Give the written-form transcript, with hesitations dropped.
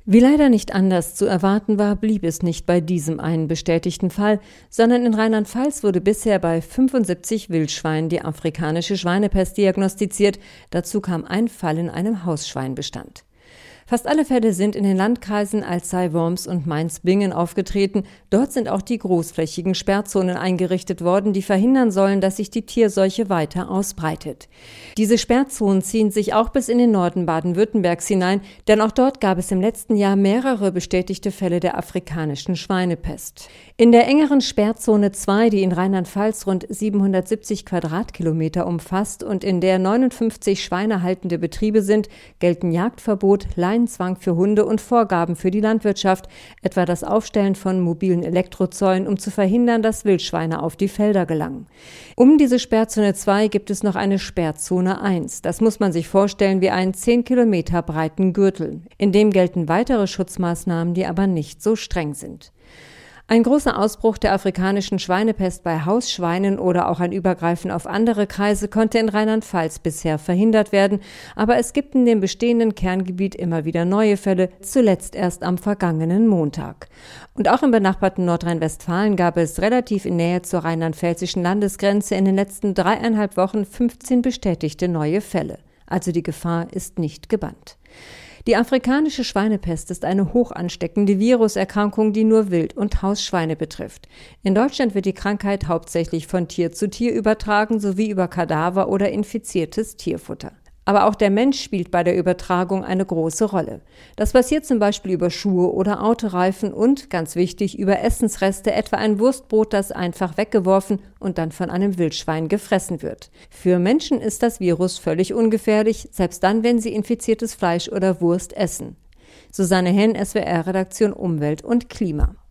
Wie leider nicht anders zu erwarten war, blieb es nicht bei diesem einen bestätigten Fall, sondern in Rheinland-Pfalz wurde bisher bei 75 Wildschweinen die afrikanische Schweinepest diagnostiziert. Dazu kam ein Fall in einem Hausschweinbestand. Fast alle Fälle sind in den Landkreisen Alzey-Worms und Mainz-Bingen aufgetreten. Dort sind auch die großflächigen Sperrzonen eingerichtet worden, die verhindern sollen, dass sich die Tierseuche weiter ausbreitet. Diese Sperrzonen ziehen sich auch bis in den Norden Baden-Württembergs hinein, denn auch dort gab es im letzten Jahr mehrere bestätigte Fälle der afrikanischen Schweinepest. In der engeren Sperrzone 2, die in Rheinland-Pfalz rund 770 Quadratkilometer umfasst und in der 59 schweinehaltende Betriebe sind, gelten Jagdverbot, Leinenzwang für Hunde und Vorgaben für die Landwirtschaft, etwa das Aufstellen von mobilen Elektrozäunen, um zu verhindern, dass Wildschweine auf die Felder gelangen. Um diese Sperrzone 2 gibt es noch eine Sperrzone 1. Das muss man sich vorstellen wie einen 10 Kilometer breiten Gürtel. In dem gelten weitere Schutzmaßnahmen, die aber nicht so streng sind. Ein großer Ausbruch der afrikanischen Schweinepest bei Hausschweinen oder auch ein Übergreifen auf andere Kreise konnte in Rheinland-Pfalz bisher verhindert werden, aber es gibt in dem bestehenden Kerngebiet immer wieder neue Fälle, zuletzt erst am vergangenen Montag. Und auch im benachbarten Nordrhein-Westfalen gab es relativ in Nähe zur rheinland-pfälzischen Landesgrenze in den letzten 3,5 Wochen 15 bestätigte neue Fälle. Also die Gefahr ist nicht gebannt. Die afrikanische Schweinepest ist eine hoch ansteckende Viruserkrankung, die nur Wild- und Hausschweine betrifft. In Deutschland wird die Krankheit hauptsächlich von Tier zu Tier übertragen, sowie über Kadaver oder infiziertes Tierfutter. Aber auch der Mensch spielt bei der Übertragung eine große Rolle. Das passiert zum Beispiel über Schuhe oder Autoreifen und, ganz wichtig, über Essensreste, etwa ein Wurstbrot, das einfach weggeworfen und dann von einem Wildschwein gefressen wird. Für Menschen ist das Virus völlig ungefährlich, selbst dann, wenn sie infiziertes Fleisch oder Wurst essen. Susanne Henn, SWR-Redaktion Umwelt und Klima.